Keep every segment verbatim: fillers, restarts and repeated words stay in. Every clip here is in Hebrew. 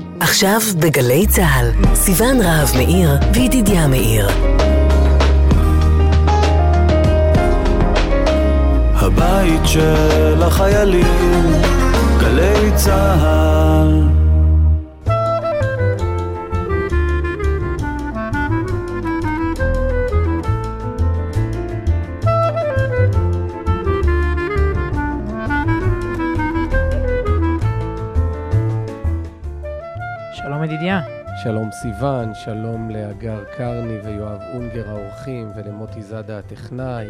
עכשיו בגלי צהל, סיוון רהב מאיר וידידיה מאיר. הבית של החיילים, גלי צהל. שלום ידידיה. שלום סיוון, שלום לאגר קרני ויואב אונגר האורחים ולמוטי זאדה הטכנאי.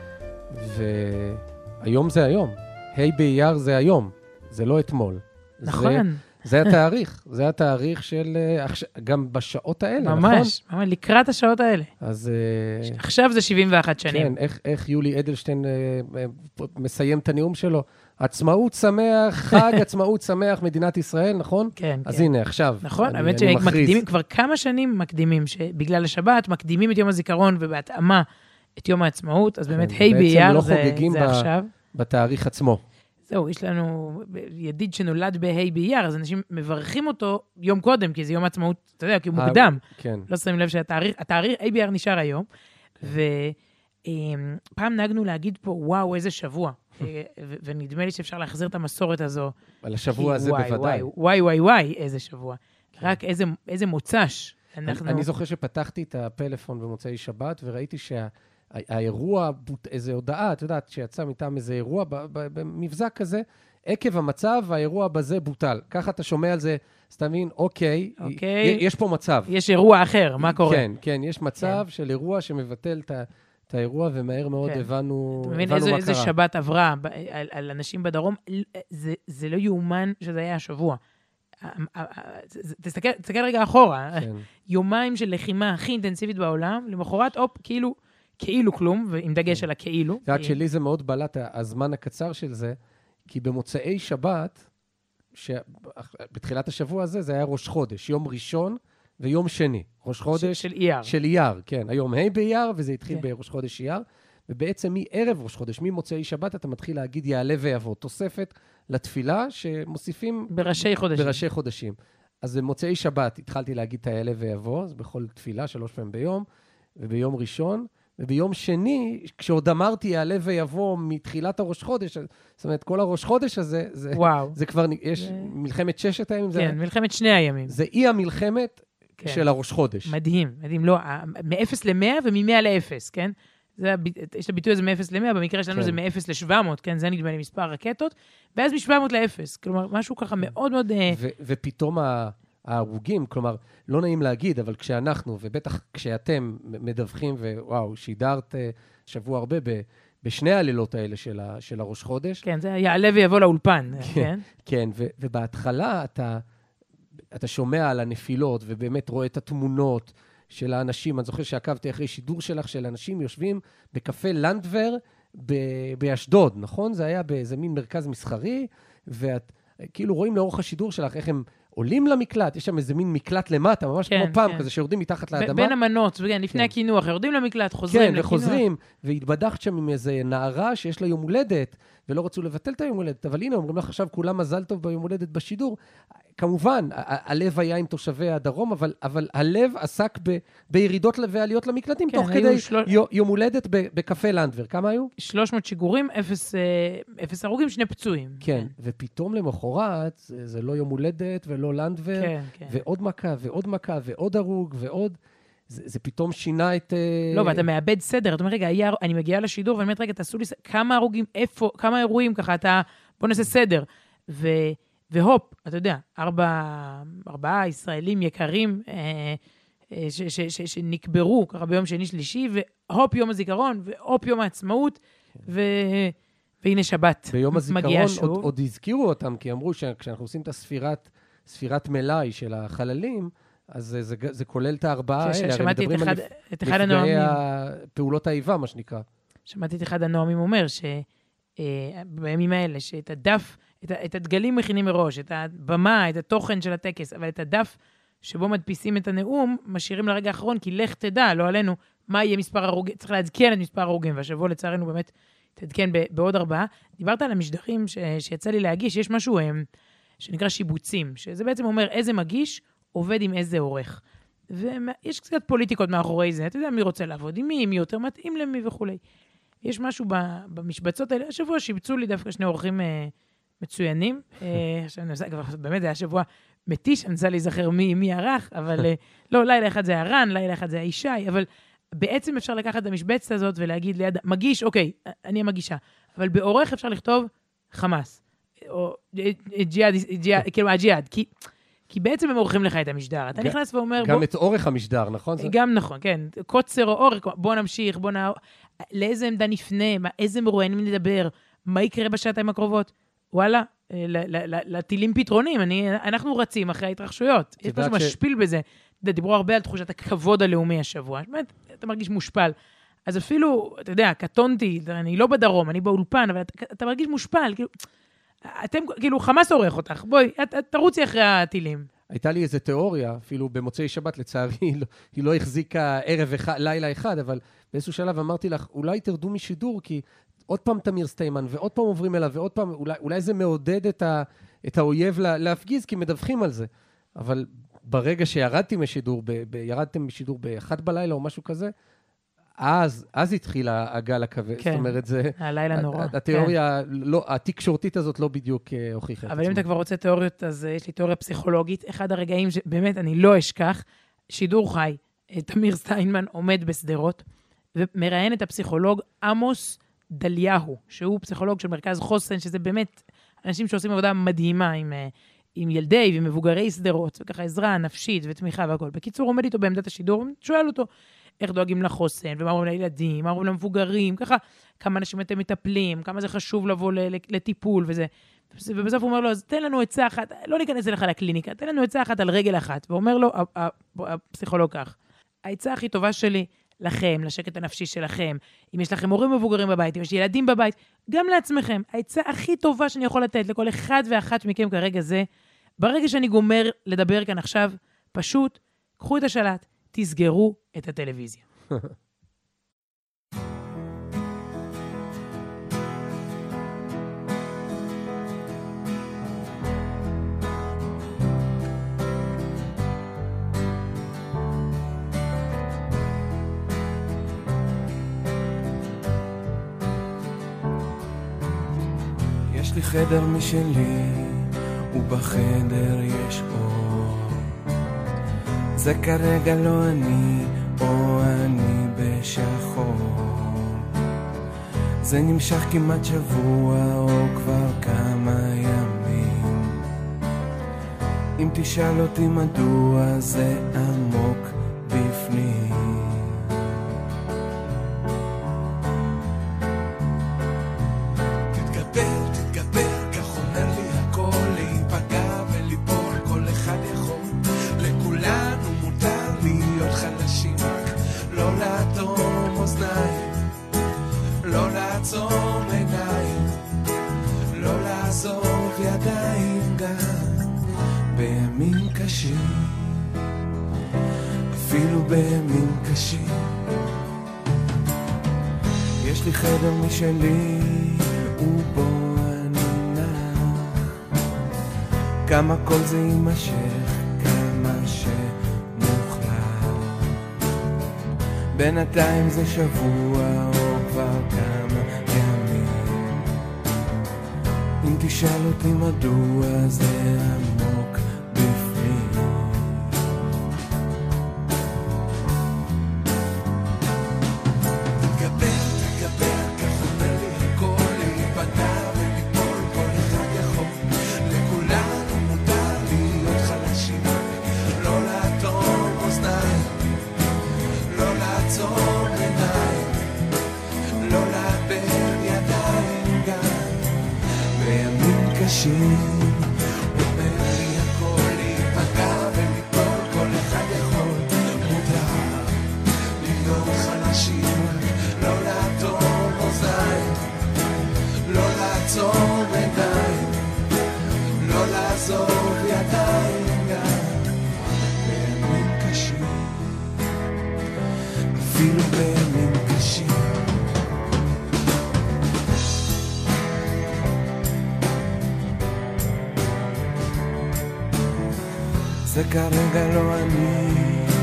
והיום זה היום. היי באייר זה היום, זה לא אתמול. נכון. זה, זה התאריך, זה התאריך של, גם בשעות האלה, ממש, נכון? ממש, ממש, לקראת השעות האלה. אז... עכשיו זה שבעים ואחת שנים. כן, איך, איך יולי אדלשטיין מסיים את הנאום שלו? עצמאות שמח, חג עצמאות שמח, מדינת ישראל, נכון? כן, אז כן. הנה, עכשיו. נכון, האמת שמקדימים, כבר כמה שנים מקדימים, שבגלל השבת מקדימים את יום הזיכרון ובהתאמה את יום העצמאות, אז באמת, היי באייר זה עכשיו. בתאריך עצמו. זהו, יש לנו ידיד שנולד בהי באייר, אז אנשים מברכים אותו יום קודם, כי זה יום העצמאות, אתה יודע, כי הוא מוקדם. כן. לא שמים לב שהתאריך, התאריך, היי באייר נשאר היום, ופעם נהגנו להגיד פה, וואו, איזה שבוע. ונדמה לי שאפשר להחזיר את המסורת הזו. על השבוע הזה בוודאי. וואי, וואי, וואי, איזה שבוע. רק איזה מוצ"ש. אני זוכר שפתחתי את הפלאפון במוצאי שבת, וראיתי שה... האירוע, איזו הודעה, את יודעת, שיצא מטעם איזה אירוע, במבזק כזה, עקב המצב, האירוע בזה בוטל. ככה אתה שומע על זה, אז אתה מבין, אוקיי, אוקיי. יש פה מצב. יש אירוע אחר, מה קורה? כן, כן, יש מצב של אירוע שמבטל את האירוע, ומהר מאוד הבנו מה קרה. אתה מבין איזה שבת עברה על אנשים בדרום, זה לא יאומן שזה היה השבוע. תסתכל רגע אחורה, יומיים של לחימה הכי אינטנסיבית בעולם, למחרת, אופ, כאילו, כאילו כלום, ועם דגש על הכאילו. רק שלי זה מאוד בלט, הזמן הקצר של זה, כי במוצאי שבת, בתחילת השבוע הזה, זה היה ראש חודש, יום ראשון ויום שני. ראש חודש של אייר. של אייר, כן. היום ה' באייר, וזה התחיל בראש חודש אייר, ובעצם מערב ראש חודש, ממוצאי שבת, אתה מתחיל להגיד יעלה ויבוא, תוספת לתפילה שמוסיפים... בראשי חודשים. בראשי חודשים. אז במוצאי שבת התחלתי להגיד את היעלה ויבוא, אז בכל תפילה, שלוש פעמים ביום, וביום ראשון, וביום שני, כשעוד אמרתי יעלה ויבוא מתחילת הראש חודש, זאת אומרת, כל הראש חודש הזה, זה, זה כבר, יש זה... מלחמת ששת הימים. כן, זה, מלחמת שני הימים. זה אי המלחמת כן. של הראש חודש. מדהים, מדהים, לא, מ-אפס ל-מאה ומ-מאה ל-אפס, כן? זה, יש את הביטוי הזה מ-אפס ל-מאה, במקרה שלנו כן. זה מ-אפס ל-שבע מאות, כן? זה נדמה לי מספר רקטות, ואז מ-שבע מאות ל-אפס, כלומר, משהו ככה מאוד מאוד... ו- ופתאום ה... ההרוגים, כלומר, לא נעים להגיד, אבל כשאנחנו, ובטח כשאתם מדווחים, ווואו, שידרת שבוע הרבה ב, בשני הלילות האלה של, ה, של הראש חודש. כן, זה יעלה ויבוא לאולפן. כן, כן ו, ובהתחלה אתה, אתה שומע על הנפילות, ובאמת רואה את התמונות של האנשים. אני זוכר שעקבתי אחרי שידור שלך, של אנשים יושבים בקפה לנדבר ב, באשדוד, נכון? זה היה באיזה מין מרכז מסחרי, ואת כאילו רואים לאורך השידור שלך איך הם עולים למקלט, יש שם איזה מין מקלט למטה, ממש כן, כמו פעם כן. כזה, שיורדים מתחת לאדמה. בין המנות, כן, לפני כן. הכינוח, יורדים למקלט, חוזרים כן, לכינוח. כן, וחוזרים, והתבדחת שם עם איזה נערה שיש לה יום הולדת, ולא רצו לבטל את היום הולדת, אבל הנה, אומרים לך עכשיו כולם מזל טוב ביום הולדת בשידור. כמובן, הלב היה עם תושבי הדרום, אבל, אבל הלב עסק ב, בירידות ועליות למקלטים, כן, תוך כדי של... יום הולדת בקפה לנדבר. כמה היו? שלוש מאות שיגורים, אפס, אפס הרוגים, שני פצועים. כן, כן. ופתאום למחרת, זה, זה לא יום הולדת ולא לנדבר, כן, כן. ועוד מכה ועוד מכה ועוד הרוג ועוד... זה, זה פתאום שינה את... לא, ואתה מאבד סדר. אתה אומר, רגע, היה, אני מגיעה לשידור, ואני אומרת, רגע, תעשו לי... כמה הרוגים, איפה, כמה אירועים ככה, אתה... בוא נעשה סדר. ו... והופ, אתה יודע, ארבע, ארבעה ישראלים יקרים אה, אה, ש, ש, ש, שנקברו ככה ביום שני שלישי, והופ יום הזיכרון, והופ יום העצמאות, ו, והנה שבת. ביום הזיכרון עוד, עוד הזכירו אותם, כי אמרו שכשאנחנו עושים את הספירת, ספירת מלאי של החללים, אז זה, זה, זה כולל את הארבעה האלה. שמעתי את אחד, את אחד הנואמים. פעולות האיבה, מה שנקרא. שמעתי את אחד הנואמים אומר, שבימים האלה, שאת הדף, את, את הדגלים מכינים מראש, את הבמה, את התוכן של הטקס, אבל את הדף שבו מדפיסים את הנאום, משאירים לרגע האחרון, כי לך תדע, לא עלינו, מה יהיה מספר הרוגים, צריך להדכן את מספר הרוגים, והשבוע לצערנו באמת תדכן בעוד ארבעה. דיברת על המשדרים ש, שיצא לי להגיש, יש משהו שנקרא שיבוצים, שזה בעצם אומר איזה מגיש עובד עם איזה עורך. ויש קצת פוליטיקות מאחורי זה, אתה יודע מי רוצה לעבוד עם מי, מי יותר מתאים למי וכו'. יש משהו במשבצות האלה, השבוע שיבצו לי דווקא שני עורכים מצוינים, באמת זה היה שבוע מתיש, אני רוצה להיזכר מי ערך, אבל לא, לילה אחד זה היה רן, לילה אחד זה היה ישי, אבל בעצם אפשר לקחת את המשבצת הזאת ולהגיד ליד, מגיש, אוקיי, אני המגישה, אבל בעורך אפשר לכתוב חמאס, או ג'יהאד, כאילו הג'יהאד, כי... כי בעצם הם עורכים לך את המשדר. אתה נכנס ואומר... גם את אורך המשדר, נכון? גם נכון, כן. קוצר או אורך, בוא נמשיך, בוא נע... לאיזה עמדה נפנה, איזה מרואיינים נדבר, מה יקרה בשעתיים הקרובות? וואלה, לטילים פתרונים, אנחנו רצים אחרי ההתרחשויות. יש משהו משפיל בזה. דיברו הרבה על תחושת הכבוד הלאומי השבוע. באמת, אתה מרגיש מושפל. אז אפילו, אתה יודע, קטונתי, אני לא בדרום, אני באולפן, אבל אתה מרגיש מושפל, כאילו... אתם, כאילו, חמאס עורך אותך. בואי, תרוצי אחרי הטילים. הייתה לי איזו תיאוריה, אפילו במוצאי שבת, לצערי, היא לא החזיקה ערב אחד, לילה אחד, אבל באיזשהו שלב אמרתי לך, אולי תרדו משידור, כי עוד פעם תמיר סטיימן, ועוד פעם עוברים אליו, ועוד פעם, אולי, אולי זה מעודד את, ה, את האויב לה, להפגיז, כי מדווחים על זה. אבל ברגע שירדתי משידור, ב, ב, ירדתם משידור באחת בלילה או משהו כזה, אז, אז התחילה הגל הכבד. כן, זאת אומרת, זה... הלילה נורא. התיאוריה, כן. לא, התקשורתית הזאת לא בדיוק הוכיחה. אבל אם אתה כבר רוצה תיאוריות, אז יש לי תיאוריה פסיכולוגית. אחד הרגעים שבאמת אני לא אשכח, שידור חי, תמיר סטיינמן עומד בסדרות, ומראיין את הפסיכולוג עמוס דליהו, שהוא פסיכולוג של מרכז חוסן, שזה באמת אנשים שעושים עבודה מדהימה עם, עם ילדי ומבוגרי סדרות, וככה עזרה נפשית ותמיכה והכל. בקיצור, עומד איתו בעמדת השידור, שואל אותו, איך דואגים לחוסן, ומה אומרים לילדים, מה אומרים למבוגרים, ככה, כמה אנשים אתם מטפלים, כמה זה חשוב לבוא לטיפול וזה. ובסוף הוא אומר לו, אז תן לנו עצה אחת, לא ניכנס אליך לקליניקה, תן לנו עצה אחת על רגל אחת. ואומר לו, הפסיכולוג כך, העצה הכי טובה שלי לכם, לשקט הנפשי שלכם, אם יש לכם הורים מבוגרים בבית, אם יש ילדים בבית, גם לעצמכם, העצה הכי טובה שאני יכול לתת לכל אחד ואחת מכם כרגע זה, ברגע שאני גומר לדבר כאן עכשיו, פשוט, קחו את השלט, תסגרו את הטלוויזיה. יש לי חדר משלי, ובחדר יש אור. זה כרגע לא אני, או אני בשחור. זה נמשך כמעט שבוע, או כבר כמה ימים. אם תשאל אותי מדוע, זה עמוק בפנים. אפילו בימים קשים יש לי חדר משלי ובו אני נח כמה כל זה יימשך כמה שמוחלט בינתיים זה שבוע או כבר כמה ימים אם תשאל אותי מדוע זה עמוק אומר לי זה כרגע לא אני.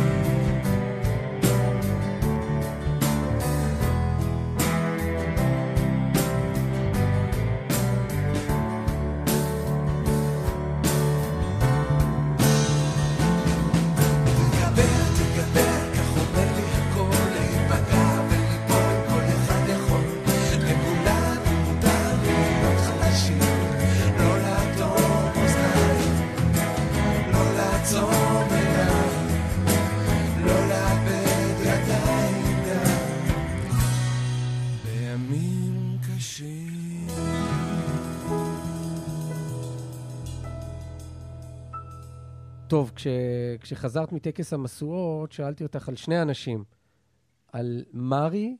טוב, כש, כשחזרת מטקס המשואות, שאלתי אותך על שני אנשים, על מרי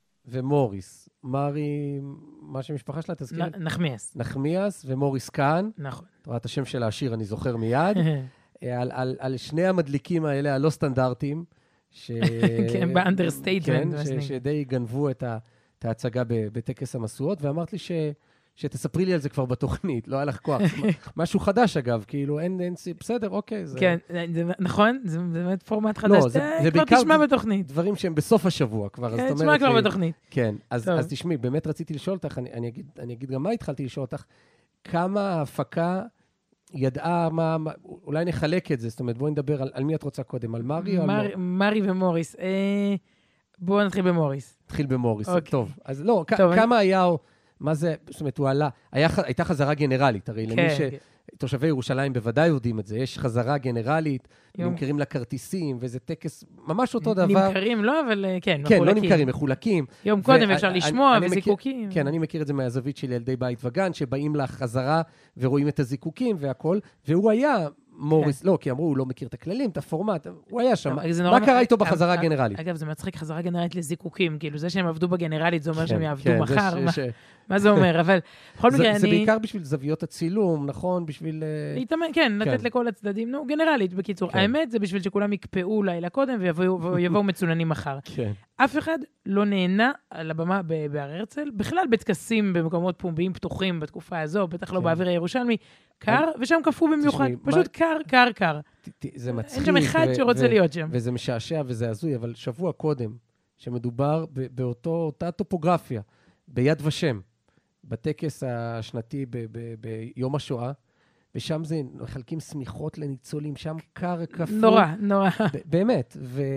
ומוריס. מרי, מה שהמשפחה שלה, תזכיר? נ- נחמיאס. נחמיאס ומוריס כאן. נכון. תראה את השם של השיר, אני זוכר מיד. על, על, על שני המדליקים האלה, הלא סטנדרטיים, ש... כן, באנדרסטייטמנט. כן, ש, שדי גנבו את, ה, את ההצגה בטקס המשואות, ואמרת לי ש... שתספרי לי על זה כבר בתוכנית, לא היה לך כוח. משהו חדש, אגב, כאילו, אין, אין, בסדר, אוקיי. זה... כן, זה, נכון, זה באמת פורמט חדש. לא, זה, זה כבר בעיקר תשמע בתוכנית. דברים שהם בסוף השבוע כבר, כן, אז תשמע כבר ש... בתוכנית. כן, אז, טוב. אז תשמעי, באמת רציתי לשאול אותך, אני, אני, אגיד, אני אגיד גם מה התחלתי לשאול אותך, כמה ההפקה ידעה, מה, מה, אולי נחלק את זה, זאת אומרת, בואי נדבר על, על מי את רוצה קודם, על מרי או על מוריס? מרי ומוריס. אה, בואו נתחיל במוריס. נתחיל במוריס, אוקיי. טוב. אז לא, טוב, כמה אני... היה... מה זה, זאת אומרת, הוא עלה, היה, הייתה חזרה גנרלית, הרי כן, למי ש... כן. תושבי ירושלים בוודאי יודעים את זה, יש חזרה גנרלית, יום. נמכרים לה כרטיסים, וזה טקס ממש אותו דבר. נמכרים, לא, אבל כן, כן, מחולקים. לא נמכרים, מחולקים. יום קודם ו- אפשר אני- לשמוע, אני מכיר- וזיקוקים. כן, אני מכיר את זה מהזווית של ילדי בית וגן, שבאים לחזרה ורואים את הזיקוקים והכל, והוא היה מוריס, לא, כי אמרו, הוא לא מכיר את הכללים, את הפורמט, הוא היה שם. זה נורא- מה קרה איתו אגב, בחזרה אגב, הגנרלית? אגב, זה מצחיק, חזרה גנרלית לזיקוקים, כאילו זה שהם עבדו בגנרלית, זה אומר כן, שהם יעבדו כן, זה מחר, ש- מה- ש- מה זה אומר? אבל בכל זה- מקרה, זה אני... בעיקר בשביל זוויות הצילום, נכון? בשביל... אה, להתאמן, כן, לתת כן. לכל הצדדים, נו, גנרלית, בקיצור. כן. האמת, זה בשביל שכולם יקפאו לילה קודם ויבואו ויבואו מצוננים מחר. כן. אף אחד לא נהנה על הבמה ב- בהר הרצל, בכלל בטקסים במקומות פומביים פתוחים בתקופה הזו, בטח לא כן. באוויר הירושלמי, קר, ושם קפוא במיוחד, תשמעי, פשוט מה- קר, קר, קר. ת- ת- זה מצחיק. אין שם אחד ו- שרוצה ו- להיות שם. וזה משעשע וזה הזוי, אבל שבוע קודם, שמדובר ב- באותו, אותה טופוגרפיה, ביד ושם, בטקס השנתי ב- ב- ביום השואה, ושם זה, מחלקים סמיכות לניצולים, שם קר, כפול. נורא, נורא. ב- באמת.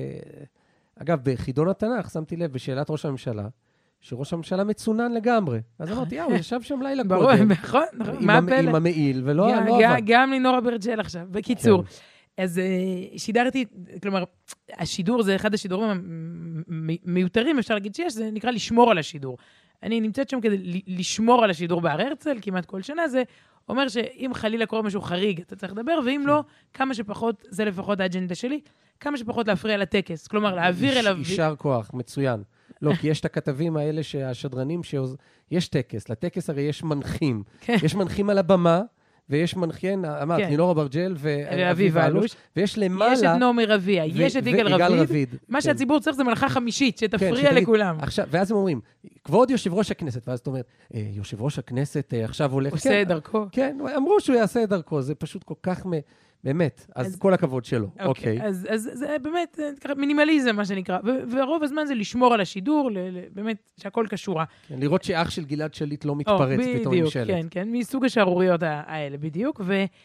ואגב, בחידון התנ"ך, שמתי לב, בשאלת ראש הממשלה, שראש הממשלה מצונן לגמרי. אז אמרתי, יאו, הוא ישב שם לילה ברור, קודם. נכון, נכון. עם מה המ- עם הפלא? המעיל, ולא גם- לא גם- עבד. גם לינורה ברג'ל עכשיו. בקיצור, כן. אז אה, שידרתי, כלומר, השידור זה אחד השידורים המיותרים, אפשר להגיד שיש, זה נקרא לשמור על השידור. אני נמצאת שם כדי ל- לשמור על השידור בהר הרצל, כמעט כל שנה, זה אומר שאם חלילה קורה משהו חריג, אתה צריך לדבר, ואם לא, כמה שפחות, זה לפחות האג'נדה שלי, כמה שפחות להפריע לטקס. כלומר, להעביר אליו... יישר כוח, מצוין. לא, כי יש את הכתבים האלה שהשדרנים, שעוז... יש טקס, לטקס הרי יש מנחים. כן. יש מנחים על הבמה, ויש מנחים, אמרת, כן. לינורה ברג'ל ואביב אלוש. ויש למעלה... יש את נעמי רביע, ו- יש את יגאל ויגאל רביד. רביד. מה כן. שהציבור צריך זה מלאכה חמישית, כן, שתפריע שתגיד, לכולם. עכשיו, ואז הם אומרים, כבוד יושב ראש הכנסת, ואז אתה אומר, "אה, יושב ראש הכנסת אה, עכשיו הולך... עושה כן, את דרכו. כן, אמרו שהוא יעשה את דרכו, זה פשוט כל כך... מ... באמת, אז, אז- כל הכבוד שלו. אוקיי. אז, אז זה באמת זה ככה מינימליזם, מה שנקרא. ו- ורוב הזמן זה לשמור על השידור, ל- ל- באמת, שהכל קשורה. כן, לראות שאח של גלעד שליט לא או, מתפרץ פתאום עם בדיוק, שלט. כן, כן, מסוג השערוריות ה- האלה, בדיוק.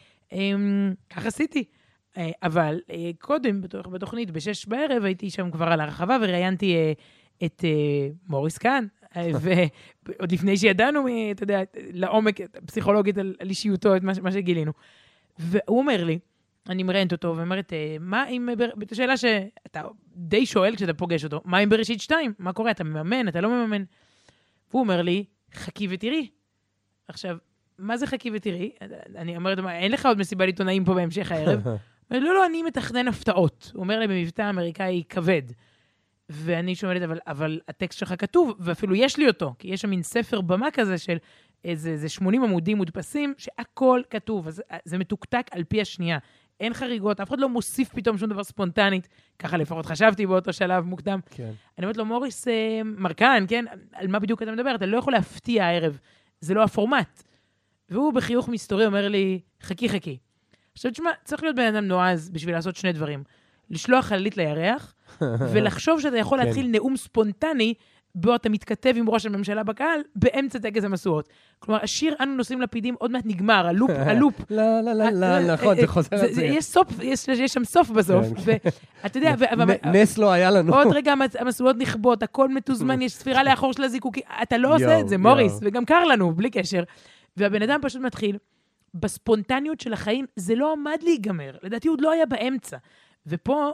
וכך עשיתי. אה, אבל אה, קודם, בתוך- בתוכנית, בשש בערב, הייתי שם כבר על הרחבה, וראיינתי אה, את אה, מוריס כאן, אה, ועוד לפני שידענו, מ- אתה יודע, לעומק פסיכולוגית על על אישיותו, את מה ש- מה שגילינו. והוא אומר לי, אני מראיינת אותו, ואומרת, אה, מה אם, את השאלה שאתה די שואל כשאתה פוגש אותו, מה אם בראשית שתיים? מה קורה? אתה מממן, אתה לא מממן? והוא אומר לי, חכי ותראי. עכשיו, מה זה חכי ותראי? אני אומרת, מה, אין לך עוד מסיבה עיתונאים פה בהמשך הערב? הוא אומר, לא, לא, אני מתכנן הפתעות. הוא אומר לי, במבטא אמריקאי כבד. ואני שומעת, אבל, אבל הטקסט שלך כתוב, ואפילו יש לי אותו, כי יש שם מין ספר במה כזה של איזה, איזה שמונים עמודים מודפסים, שהכל כתוב, אז זה מתוקתק על פי השנייה. אין חריגות, אף אחד לא מוסיף פתאום שום דבר ספונטנית, ככה לפחות חשבתי באותו שלב מוקדם. כן. אני אומרת לו, מוריס אה, מרקן, כן? על מה בדיוק אתה מדבר? אתה לא יכול להפתיע הערב, זה לא הפורמט. והוא בחיוך מסתורי אומר לי, חכי, חכי. עכשיו, תשמע, צריך להיות בן אדם נועז בשביל לעשות שני דברים. לשלוח חללית לירח, ולחשוב שאתה יכול להתחיל נאום ספונטני, בו אתה מתכתב עם ראש הממשלה בקהל, באמצע טקס המשואות. כלומר, השיר אנו נושאים לפידים עוד מעט נגמר, הלופ, הלופ. לא, לא, לא, לא, נכון, זה חוזר על זה. יש סוף, יש שם סוף בסוף. ואתה יודע... נס לא היה לנו. עוד רגע המשואות נכבות, הכל מתוזמן, יש ספירה לאחור של הזיקוקי, אתה לא עושה את זה, מוריס, וגם קר לנו, בלי קשר. והבן אדם פשוט מתחיל, בספונטניות של החיים, זה לא עמד להיגמר. לדעתי עוד לא היה באמצע. ופה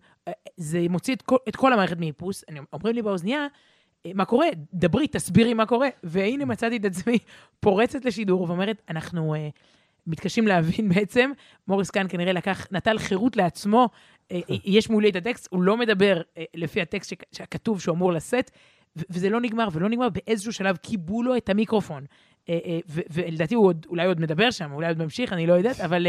זה מוציא את כל המערכת מאיפוס. אומרים לי באוזנייה, מה קורה? דברי, תסבירי מה קורה. והנה מצאתי את עצמי פורצת לשידור, ואומרת, אנחנו מתקשים להבין בעצם, מוריס כאן כנראה לקח, נטל חירות לעצמו, יש מולי את הטקסט, הוא לא מדבר לפי הטקסט שכתוב שהוא אמור לשאת, וזה לא נגמר, ולא נגמר באיזשהו שלב, קיבלו לו את המיקרופון. ולדעתי הוא אולי עוד מדבר שם, אולי עוד ממשיך, אני לא יודעת, אבל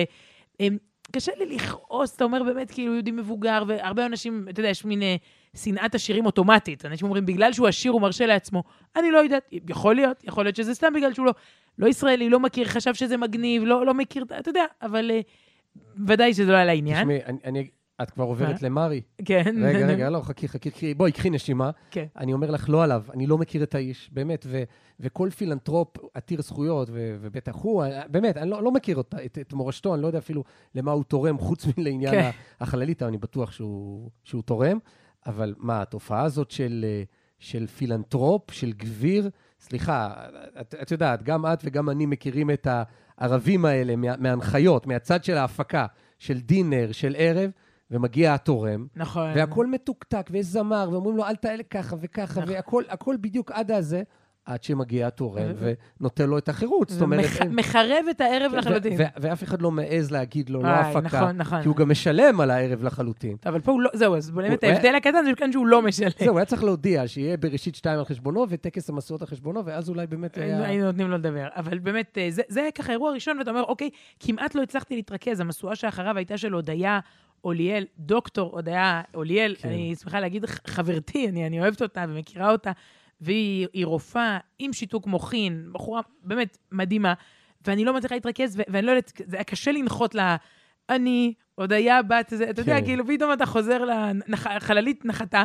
קשה לי לכעוס, אתה אומר באמת כאילו יהודי מבוגר, והרבה אנשים, אתה יודע, יש מין שנאת השירים אוטומטית, אנשים אומרים, בגלל שהוא עשיר הוא מרשה לעצמו, אני לא יודעת, יכול להיות, יכול להיות שזה סתם בגלל שהוא לא, לא ישראלי, לא מכיר, חשב שזה מגניב, לא, לא מכיר, אתה יודע, אבל ודאי שזה לא היה לעניין. תשמעי, אני, אני, את כבר עוברת למרי. כן. רגע, רגע, לא, חכי, חכי, חכי, בואי, קחי נשימה. כן. אני אומר לך, לא עליו, אני לא מכיר את האיש, באמת, ו, וכל פילנטרופ עתיר זכויות, ו, ובטח הוא, באמת, אני לא, לא מכיר אותה, את, את מורשתו, אני לא יודע אפילו למה הוא תורם, חוץ מלעניין כן. החללית, אני בטוח שהוא, שהוא תורם, אבל מה, התופעה הזאת של, של פילנטרופ, של גביר, סליחה, את, את יודעת, גם את וגם אני מכירים את הערבים האלה, מה, מההנחיות, מהצד של ההפקה, של דינר, של ערב, ומגיע התורם, נכון. והכל מתוקתק, ויש זמר, ואומרים לו, אל תעלה ככה וככה, נכון. והכל הכל בדיוק עד הזה, עד שמגיע התורם, ונותן לו את החירות. זאת אומרת... מחרב את הערב לחלוטין. ואף אחד לא מעז להגיד לו, לא הפקה, כי הוא גם משלם על הערב לחלוטין. אבל פה הוא לא... זהו, אז בוא נמת, ההבדל הקטן זה כאן שהוא לא משלם. זהו, היה צריך להודיע שיהיה בראשית שתיים על חשבונו, וטקס המסורות על חשבונו, ואז אולי באמת היה... היינו נותנים לו לדבר. אבל באמת, זה ככה אירוע ראשון, ואתה אומר, אוקיי, כמעט לא הצלחתי להתרכז. המשואה שאחריו הייתה של הודיה אוליאל, דוקטור הודיה אוליאל, אני שמחה להגיד חברתי, אני, אני אוהבת אותה ומכירה אותה, והיא רופאה עם שיתוק מוחין, בחורה באמת מדהימה, ואני לא מצליחה להתרכז, ואני לא יודעת, זה היה קשה לנחות לה, אני הודיה בת, אתה יודע, כאילו פתאום אתה חוזר לחללית נחתה,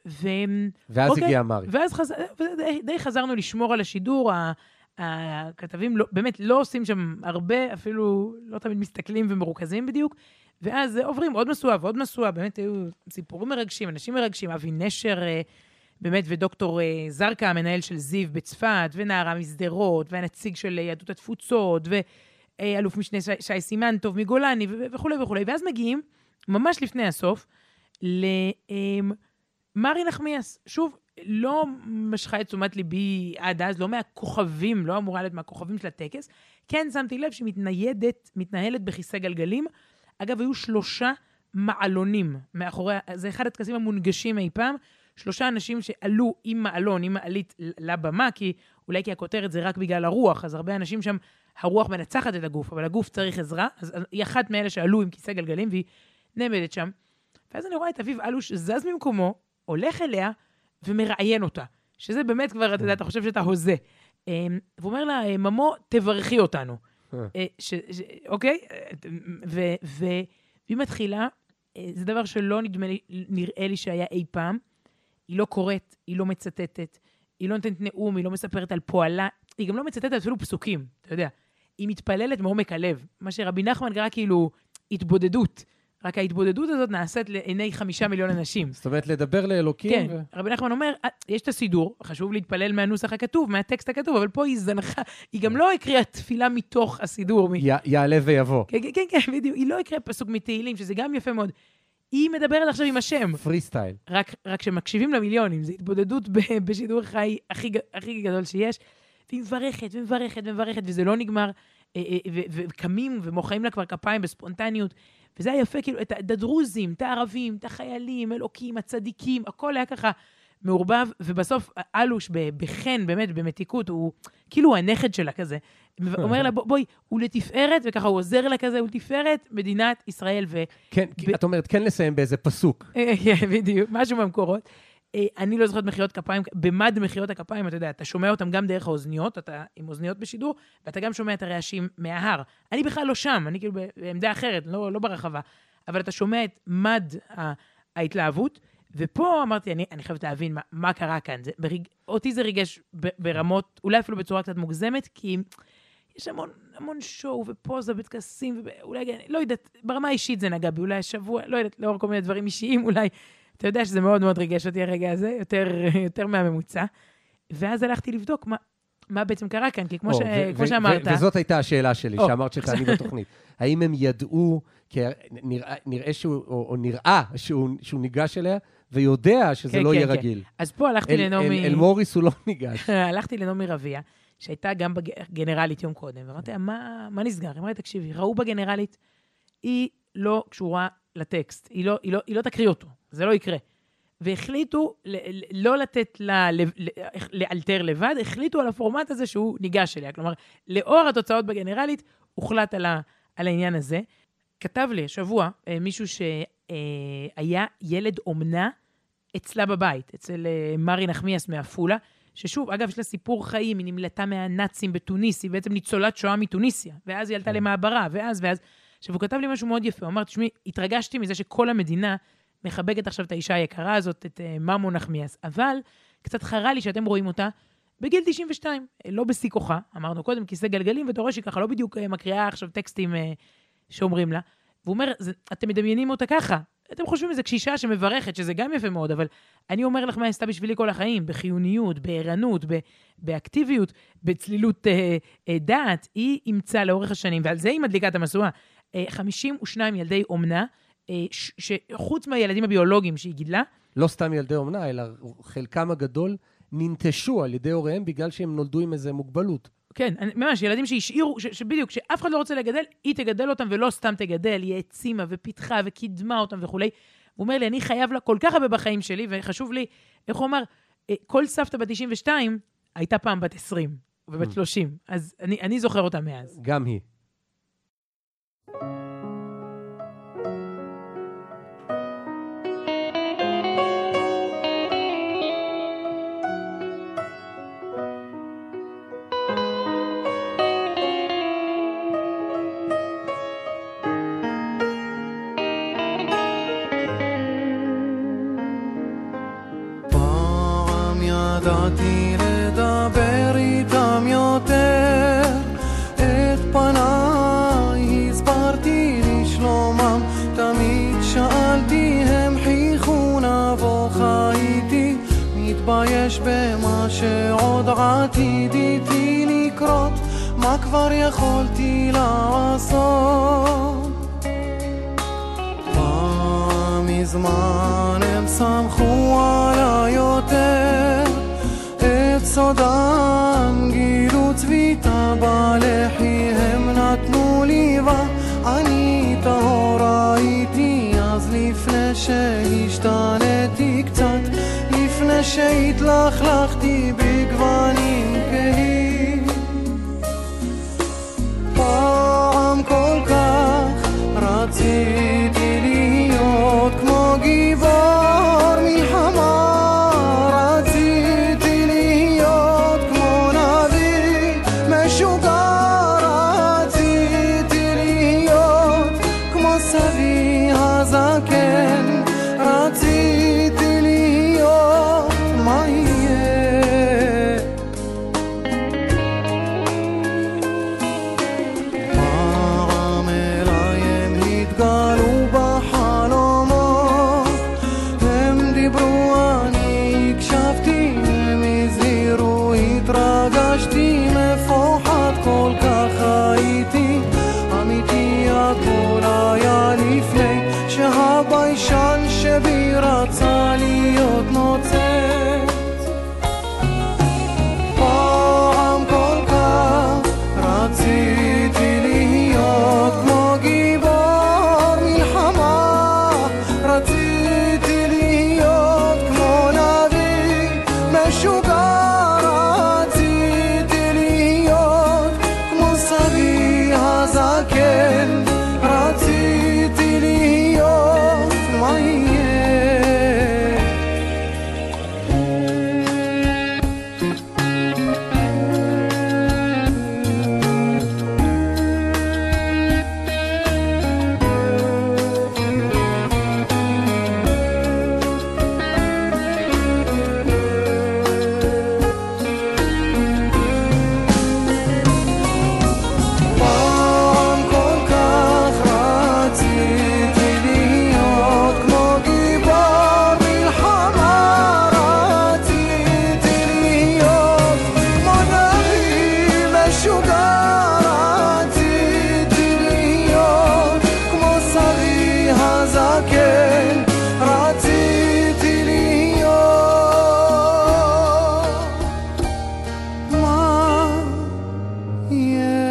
ואז הגיע מרי. ואז די חזרנו לשמור על השידור, הכתבים באמת לא עושים שם הרבה, אפילו לא תמיד מסתכלים ומרוכזים בדיוק, ואז עוברים עוד מסועה ועוד מסועה, באמת היו סיפורים מרגשים, אנשים מרגשים, אבי נשר, באמת, ודוקטור זרקה, המנהל של זיו בצפת, ונערה מסדרות, והנציג של יהדות התפוצות, ואלוף משנה שי סימן טוב מגולני, וכו' וכו'. ואז מגיעים, ממש לפני הסוף, למרי נחמיאס. שוב, לא משכה את תשומת ליבי עד אז, לא מהכוכבים, לא אמורה להיות מהכוכבים של הטקס, כן שמתי לב שמתניידת, מתנהלת בכיסא גלגלים. אגב, היו שלושה מעלונים מאחורי, זה אחד הטקסים המונגשים אי פעם, שלושה אנשים שעלו עם מעלון, עם מעלית לבמה, כי אולי כי הכותרת זה רק בגלל הרוח, אז הרבה אנשים שם, הרוח מנצחת את הגוף, אבל הגוף צריך עזרה, אז היא אחת מאלה שעלו עם כיסא גלגלים, והיא נעמדת שם. ואז אני רואה את אביב אלוש זז ממקומו, הולך אליה, ומראיין אותה. שזה באמת כבר, אתה יודע, אתה חושב שאתה הוזה. והוא אומר לה, ממו, תברכי אותנו. אוקיי? והיא מתחילה, זה דבר שלא נראה לי שהיה אי פעם, היא לא קוראת, היא לא מצטטת, היא לא נותנת נאום, היא לא מספרת על פועלה, היא גם לא מצטטת אפילו פסוקים, אתה יודע. היא מתפללת מעומק הלב, מה שרבי נחמן קרא כאילו התבודדות, רק ההתבודדות הזאת נעשית לעיני חמישה מיליון אנשים. זאת אומרת, לדבר לאלוקים. כן, ו... רבי נחמן אומר, יש את הסידור, חשוב להתפלל מהנוסח הכתוב, מהטקסט הכתוב, אבל פה היא זנחה, היא גם לא הקריאה תפילה מתוך הסידור. י... יעלה ויבוא. כן, כן, כן, בדיוק, היא לא הקריאה פסוק מתהילים, שזה גם יפה מאוד. היא מדברת עכשיו עם השם. פרי סטייל. רק, רק שמקשיבים למיליונים, זו התבודדות ב- בשידור חי הכי, הכי גדול שיש, והיא מברכת ומברכת ומברכת, וזה לא נגמר, וקמים ומוחאים לה כבר כפיים בספונטניות, וזה היה יפה, כאילו, את הדרוזים, את הערבים, את החיילים, אלוקים, הצדיקים, הכל היה ככה מעורבב, ובסוף אלוש בחן, באמת, במתיקות, הוא כאילו הנכד שלה כזה, אומר לה, בואי, הוא לתפארת, וככה הוא עוזר לה כזה, הוא לתפארת מדינת ישראל. ו... כן, ב... את אומרת, כן לסיים באיזה פסוק. בדיוק, משהו מהמקורות. אני לא זוכרת מחיאות כפיים, במד מחיאות הכפיים, אתה יודע, אתה שומע אותם גם דרך האוזניות, אתה עם אוזניות בשידור, ואתה גם שומע את הרעשים מההר. אני בכלל לא שם, אני כאילו בעמדה אחרת, לא, לא ברחבה, אבל אתה שומע את מד ההתלהבות, ופה אמרתי, אני, אני חייבת להבין מה, מה קרה כאן. זה, ברג, אותי זה ריגש ב, ברמות, אולי אפילו בצורה קצת מוגזמת, כי יש המון, המון שואו ופוזה בטקסים, ואולי, לא יודעת, ברמה האישית זה נגע בי, אולי שבוע, לא יודעת, לאור כל מיני דברים אישיים, אולי, אתה יודע שזה מאוד מאוד ריגש אותי הרגע הזה, יותר, יותר מהממוצע. ואז הלכתי לבדוק מה, מה בעצם קרה כאן, כי כמו, ש, ו- כמו ו- שאמרת... ו- וזאת הייתה השאלה שלי, או. שאמרת שתעני בתוכנית. האם הם ידעו, כי נראה, נראה שהוא, או, או נראה שהוא, שהוא ניגש אליה, ויודע שזה כן, לא כן, יהיה כן. רגיל. אז פה הלכתי אל, לנומי... אל, אל מוריס הוא לא ניגש. הלכתי לנומי רביה, שהייתה גם בגנרלית יום קודם, ואמרתי, מה, מה נסגר? אמרתי, תקשיבי, ראו בגנרלית, היא לא קשורה לטקסט, היא לא, היא לא, היא לא תקריא אותו, זה לא יקרה. והחליטו לא לתת לה, לאלתר לבד, החליטו על הפורמט הזה שהוא ניגש אליה. כלומר, לאור התוצאות בגנרלית, הוחלט על, ה, על העניין הזה. כתב לי שבוע מישהו שהיה ילד אומנה אצלה בבית, אצל מרי נחמיאס מאפולה, ששוב, אגב, יש לה סיפור חיים, היא נמלטה מהנאצים בתוניס, היא בעצם ניצולת שואה מתוניסיה, ואז היא עלתה למעברה, ואז, ואז. עכשיו, הוא כתב לי משהו מאוד יפה, הוא אמר, תשמעי, התרגשתי מזה שכל המדינה מחבקת עכשיו את האישה היקרה הזאת, את ממו נחמיאס, אבל קצת חרה לי שאתם רואים אותה בגיל תשעים ושתיים, לא בשיא כוחה, אמרנו קודם, כיסא גלגלים, ואתה רואה שהיא ככה לא בדיוק מקריאה עכשיו טקסטים שאומרים לה, והוא אומר, אתם מדמיינים אותה ככה, אתם חושבים איזה קשישה שמברכת, שזה גם יפה מאוד, אבל אני אומר לך מה עשתה בשבילי כל החיים, בחיוניות, בערנות, באקטיביות, בצלילות דעת, היא אימצה לאורך השנים, ועל זה היא מדליקה את המשואה, חמישים ושניים ילדי אומנה, שחוץ מהילדים הביולוגיים שהיא גידלה, לא סתם ילדי אומנה, אלא חלקם הגדול ננטשו על ידי הוריהם, בגלל שהם נולדו עם איזה מוגבלות. כן, ממש, ילדים שהשאירו, שבדיוק, שאף אחד לא רוצה לגדל, היא תגדל אותם ולא סתם תגדל, היא העצימה ופיתחה וקידמה אותם וכו'. הוא אומר לי, אני חייב לה כל כך הרבה בחיים שלי, וחשוב לי, איך הוא אמר, כל סבתא בת תשעים ושתיים הייתה פעם בת עשרים ובת שלושים, אז אני, אני זוכר אותה מאז. גם היא. ידעתי לדבר איתם יותר, את פניי הסברתי לשלומם, תמיד שאלתי הם חייכו נבוא חייתי, מתבייש במה שעוד עתיד איתי לקרות, מה כבר יכולתי לעשות. מה מזמן הם שמחו עליי יותר, סודם גילו צביתה בלחי הם נתנו לי ואני טהור הייתי אז לפני שהשתנתי קצת, לפני שהתלכלכתי בגוונים כהים. פעם כל כך רציתי להיות כמו גיבור מלחמה, שבי רצה להיות נוצץ. פעם כל כך רציתי להיות כמו גיבור מלחמה, רציתי להיות כמו נביא משוגע, רציתי להיות כמו סבי הזקן, רציתי להיות מה יהיה. זקן, רציתי להיות מה יהיה.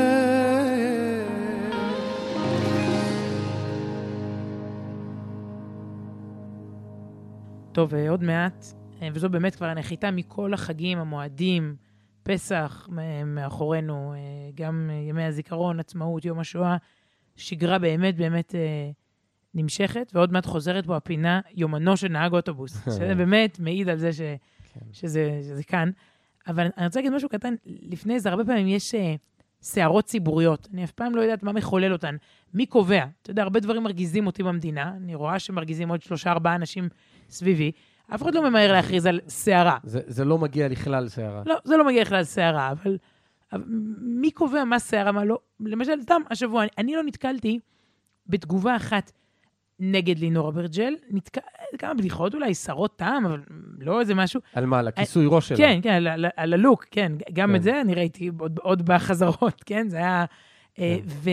טוב, עוד מעט, וזו באמת כבר הנחיתה מכל החגים, המועדים, פסח מאחורינו, גם ימי הזיכרון, עצמאות, יום השואה, שגרה באמת באמת נמשכת, ועוד מעט חוזרת בו הפינה יומנו של נהג אוטובוס, שזה באמת מעיד על זה ש, שזה, שזה כאן. אבל אני רוצה להגיד משהו קטן, לפני זה הרבה פעמים יש סערות ציבוריות, אני אף פעם לא יודעת מה מחולל אותן, מי קובע? אתה יודע, הרבה דברים מרגיזים אותי במדינה, אני רואה שמרגיזים עוד שלושה, ארבעה אנשים סביבי, אף אחד לא ממהר להכריז על סערה. זה, זה לא מגיע לכלל סערה. לא, זה לא מגיע לכלל סערה, אבל, אבל מי קובע מה סערה, מה לא? למשל, סתם השבוע, אני, אני לא נתקלתי בתגובה אחת נגד לינור אברג'ל, נתק... כמה בדיחות אולי, סערות טעם, אבל לא איזה משהו. על מה? על הכיסוי ראש שלה? כן, כן, על, על, על הלוק, כן. גם כן. את זה אני ראיתי עוד, עוד בחזרות, כן? זה היה... כן. ו,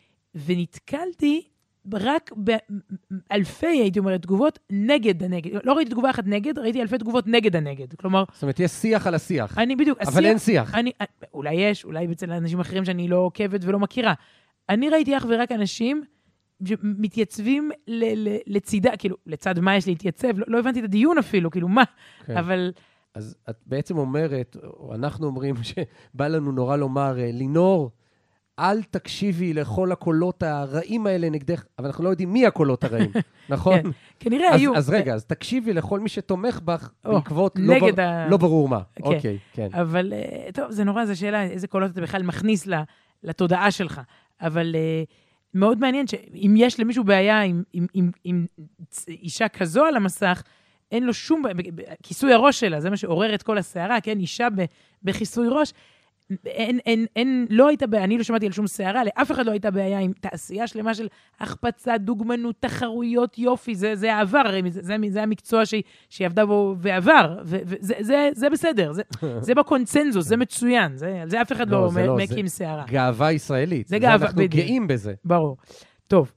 ונתקלתי רק באלפי, הייתי אומרת, תגובות נגד הנגד. לא ראיתי תגובה אחת נגד, ראיתי אלפי תגובות נגד הנגד. כלומר... זאת אומרת, יש שיח על השיח. אני בדיוק, אבל השיח, אין שיח. אני, אולי יש, אולי אצל אנשים אחרים שאני לא עוקבת ולא מכירה. אני ראיתי אך ורק אנשים שמתייצבים ל, ל, לצידה, כאילו, לצד מה יש להתייצב, לא, לא הבנתי את הדיון אפילו, כאילו, מה? כן. אבל... אז את בעצם אומרת, או אנחנו אומרים שבא לנו נורא לומר, לינור, אל תקשיבי לכל הקולות הרעים האלה נגדך, אבל אנחנו לא יודעים מי הקולות הרעים, נכון? כן, כנראה אז, היו. אז רגע, אז תקשיבי לכל מי שתומך בך או, בעקבות לא, בר, ה... לא ברור מה. כן. אוקיי, כן. אבל, טוב, זה נורא, זו שאלה, איזה קולות אתה בכלל מכניס לתודעה שלך. אבל מאוד מעניין שאם יש למישהו בעיה עם, עם, עם, עם אישה כזו על המסך, אין לו שום, כיסוי הראש שלה, זה מה שעורר את כל הסערה, כן, אישה בכיסוי ראש, אין, אין, אין, לא הייתה בעיה, אני לא שמעתי על שום שערה, לאף אחד לא הייתה בעיה עם תעשייה שלמה של החפצה, דוגמנות, תחרויות, יופי, זה, זה העבר, הרי זה, זה, זה המקצוע שהיא, שהיא עבדה בו ועבר, וזה, זה, זה בסדר, זה, זה בקונצנזוס, זה מצוין, זה, על זה אף אחד לא, לא מקים שערה. גאווה ישראלית, זה גאווה, אנחנו בדיוק. גאים בזה. ברור. טוב,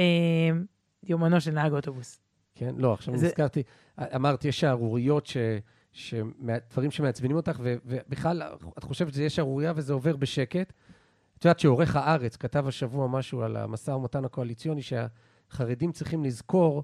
יומנו של נהג אוטובוס. כן, לא, עכשיו זה... נזכרתי, אמרתי, יש שערוריות ש... דברים שמעצבנים אותך, ובכלל, את חושבת שזה יש שערוריה וזה עובר בשקט. את יודעת שעורך הארץ כתב השבוע משהו על המשא ומתן הקואליציוני, שהחרדים צריכים לזכור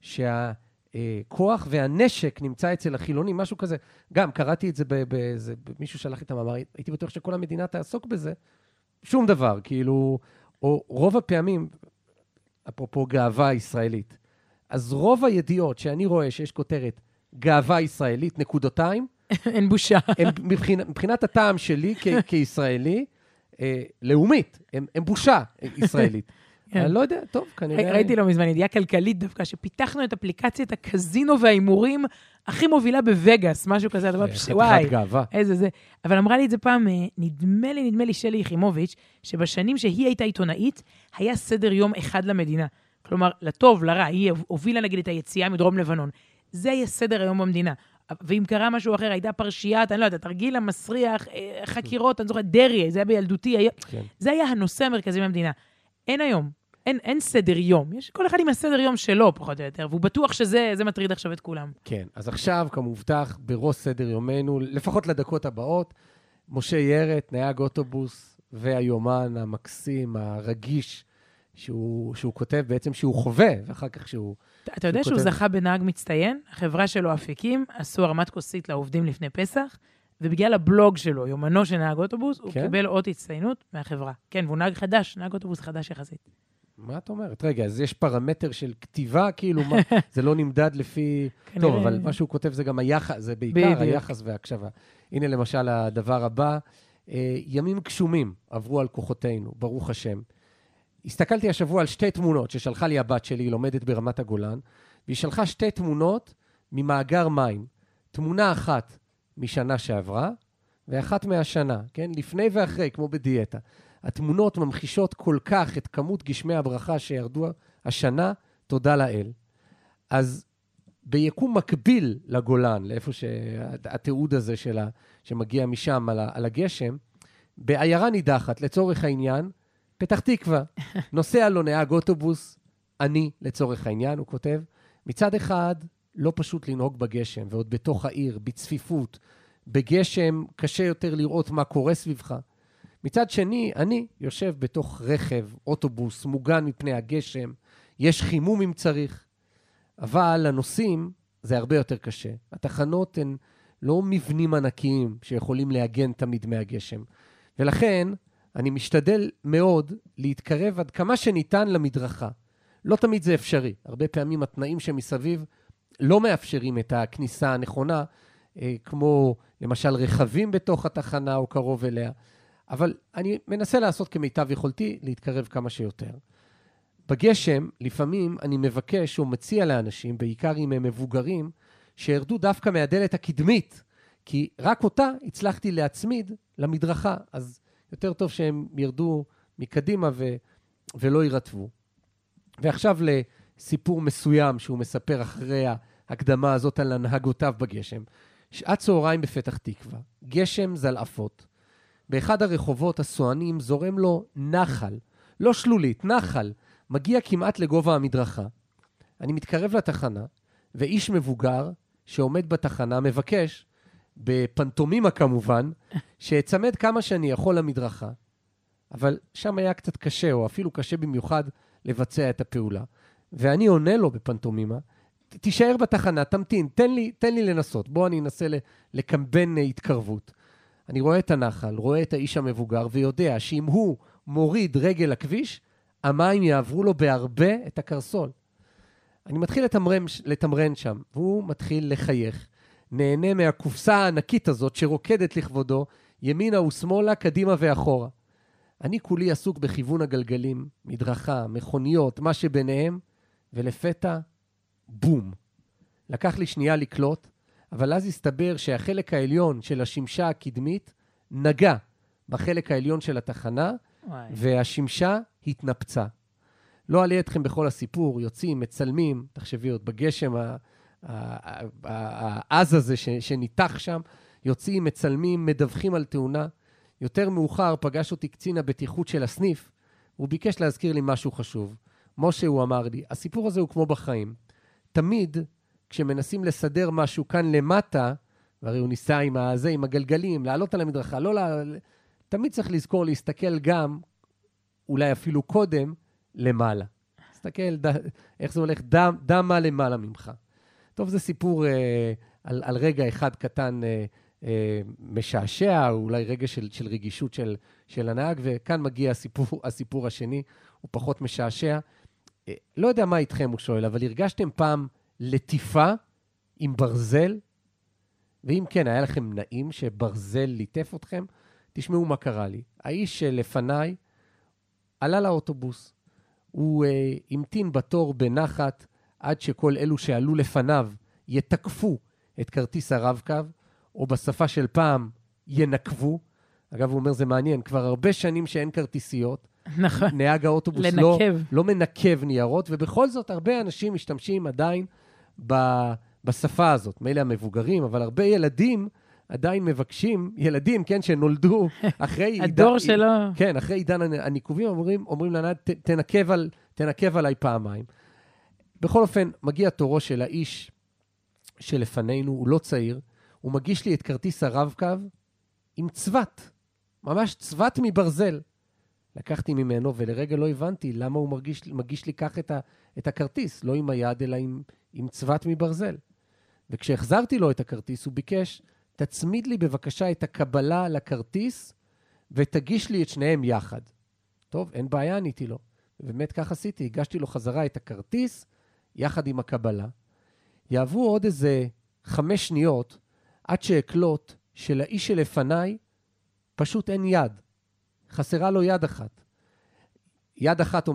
שהכוח והנשק נמצא אצל החילונים, משהו כזה. גם קראתי את זה, מישהו שלח את המאמר, הייתי בטוח שכל המדינה תעסוק בזה. שום דבר, כאילו, או רוב הפעמים, אפרופו גאווה ישראלית, אז רוב הידיעות שאני רואה שיש כותרת, גאווה ישראלית, נקודותיים. אין בושה. הם, מבחינת, מבחינת הטעם שלי כ, כישראלי, אה, לאומית, הם, הם בושה ישראלית. אני לא יודע, טוב, כנראה... ראיתי לא מזמן, ידיעה כלכלית דווקא, שפיתחנו את אפליקציית הקזינו וההימורים הכי מובילה בווגאס, משהו כזה, חתיכת גאווה. איזה זה. אבל אמרה לי את זה פעם, נדמה לי, נדמה לי שלי יחימוביץ', שבשנים שהיא הייתה עיתונאית, היה סדר יום אחד למדינה. כלומר, לטוב, לרע, היא הובילה נגיד את היציאה מדרום לבנון. זה היה סדר היום במדינה. ואם קרה משהו אחר, הייתה פרשיית, אני לא יודעת, תרגיל המסריח, חקירות, אני זוכרת, דרי, זה היה בילדותי, היה... כן. זה היה הנושא המרכזי במדינה. אין היום, אין, אין סדר יום. יש כל אחד עם הסדר יום שלו, פחות או יותר, והוא בטוח שזה זה מטריד עכשיו את כולם. כן, אז עכשיו, כמובטח, בראש סדר יומנו, לפחות לדקות הבאות, משה ירת, נהג אוטובוס, והיומן המקסים, הרגיש, שהוא, שהוא כותב בעצם שהוא חווה, ואחר כך שהוא... אתה יודע שהוא זכה בנהג מצטיין? החברה שלו אפיקים עשו הרמת כוסית לעובדים לפני פסח, ובגלל הבלוג שלו, יומנו של נהג אוטובוס, הוא קיבל אות הצטיינות מהחברה. כן, והוא נהג חדש, נהג אוטובוס חדש יחסית. מה את אומרת? רגע, אז יש פרמטר של כתיבה, כאילו, זה לא נמדד לפי... טוב, אבל מה שהוא כותב זה גם היחס, זה בעיקר היחס וההקשבה. הנה למשל הדבר הבא, ימים גשומים עברו על כוחותינו, ברוך השם. הסתכלתי השבוע על שתי תמונות ששלחה לי הבת שלי, היא לומדת ברמת הגולן, והיא שלחה שתי תמונות ממאגר מים. תמונה אחת משנה שעברה, ואחת מהשנה, כן? לפני ואחרי, כמו בדיאטה. התמונות ממחישות כל כך את כמות גשמי הברכה שירדו השנה, תודה לאל. אז ביקום מקביל לגולן, לאיפה שהתיעוד הזה שלה, שמגיע משם על, על הגשם, בעיירה נידחת, לצורך העניין, פתח תקווה, נוסע לו נהג אוטובוס אני, לצורך העניין, הוא כותב, מצד אחד, לא פשוט לנהוג בגשם, ועוד בתוך העיר, בצפיפות, בגשם קשה יותר לראות מה קורה סביבך. מצד שני, אני יושב בתוך רכב, אוטובוס, מוגן מפני הגשם, יש חימום אם צריך, אבל לנוסעים זה הרבה יותר קשה. התחנות הן לא מבנים ענקיים שיכולים להגן תמיד מהגשם. ולכן אני משתדל מאוד להתקרב עד כמה שניתן למדרכה. לא תמיד זה אפשרי. הרבה פעמים התנאים שמסביב לא מאפשרים את הכניסה הנכונה, כמו למשל רכבים בתוך התחנה או קרוב אליה. אבל אני מנסה לעשות כמיטב יכולתי להתקרב כמה שיותר. בגשם, לפעמים אני מבקש או מציע לאנשים, בעיקר אם הם מבוגרים, שירדו דווקא מהדלת הקדמית, כי רק אותה הצלחתי להצמיד למדרכה, אז יותר טוב שהם ירדו מקדימה ו- ולא יירטבו. ועכשיו לסיפור מסוים שהוא מספר אחרי ההקדמה הזאת על הנהגותיו בגשם. שעת צהריים בפתח תקווה, גשם זלעפות. באחד הרחובות הסוענים זורם לו נחל, לא שלולית, נחל, מגיע כמעט לגובה המדרכה. אני מתקרב לתחנה, ואיש מבוגר שעומד בתחנה מבקש, בפנטומימה כמובן, שיצמד כמה שאני יכול למדרכה. אבל שם היה קצת קשה, או אפילו קשה במיוחד, לבצע את הפעולה. ואני עונה לו בפנטומימה, תישאר בתחנה, תמתין, תן לי, תן לי לנסות. בוא אני אנסה לקמבן התקרבות. אני רואה את הנחל, רואה את האיש המבוגר, ויודע שאם הוא מוריד רגל לכביש, המים יעברו לו בהרבה את הקרסול. אני מתחיל לתמרן, לתמרן שם, והוא מתחיל לחייך. נהנה מהקופסה הענקית הזאת שרוקדת לכבודו, ימינה ושמאלה, קדימה ואחורה. אני כולי עסוק בכיוון הגלגלים, מדרכה, מכוניות, מה שביניהם, ולפתע, בום. לקח לי שנייה לקלוט, אבל אז הסתבר שהחלק העליון של השמשה הקדמית נגע בחלק העליון של התחנה, וואי. והשמשה התנפצה. לא עלי אתכם בכל הסיפור, יוצאים, מצלמים, תחשבי עוד בגשם העז הזה שניתח שם, יוצאים, מצלמים, מדווחים על תאונה. יותר מאוחר פגש אותי קצין הבטיחות של הסניף, הוא ביקש להזכיר לי משהו חשוב. משה, הוא אמר לי, הסיפור הזה הוא כמו בחיים. תמיד כשמנסים לסדר משהו כאן למטה, והרי הוא ניסה עם הזה, עם הגלגלים, לעלות על המדרכה, לא לה... תמיד צריך לזכור להסתכל גם, אולי אפילו קודם, למעלה. תסתכל ד... איך זה הולך, דם, דמה למעלה ממך. טוב, זה סיפור אה, על, על רגע אחד קטן אה, אה, משעשע, או אולי רגע של, של רגישות של, של הנהג, וכאן מגיע הסיפור, הסיפור השני, הוא פחות משעשע. אה, לא יודע מה איתכם, הוא שואל, אבל הרגשתם פעם לטיפה עם ברזל? ואם כן, היה לכם נעים שברזל ליטף אתכם? תשמעו מה קרה לי. האיש שלפניי עלה לאוטובוס. הוא אה, המתין בתור בנחת עד שכל אלו שעלו לפניו יתקפו את כרטיס הרב-קו, או בשפה של פעם ינקבו. אגב, הוא אומר, זה מעניין, כבר הרבה שנים שאין כרטיסיות. נכון. נהג האוטובוס לא, לא מנקב ניירות, ובכל זאת הרבה אנשים משתמשים עדיין ב- בשפה הזאת. מילא המבוגרים, אבל הרבה ילדים עדיין מבקשים, ילדים, כן, שנולדו אחרי... הדור עידן, שלו. כן, אחרי עידן הניקובים, אומרים, אומרים לנהג, ת, תנקב, על, תנקב עליי פעמיים. בכל אופן, מגיע תורו של האיש שלפנינו, הוא לא צעיר, הוא מגיש לי את כרטיס הרב-קו עם צוות, ממש צוות מברזל. לקחתי ממנו ולרגע לא הבנתי למה הוא מרגיש, מגיש לי כך את, ה, את הכרטיס, לא עם היד אלא עם, עם צוות מברזל. וכשהחזרתי לו את הכרטיס, הוא ביקש, תצמיד לי בבקשה את הקבלה לכרטיס ותגיש לי את שניהם יחד. טוב, אין בעיה, עניתי לו. ובאמת כך עשיתי, הגשתי לו חזרה את הכרטיס יחד עם הקבלה. יעברו עוד איזה חמש שניות עד שהקלוט שלאיש שלפניי פשוט אין יד. חסרה לו יד אחת. יד אחת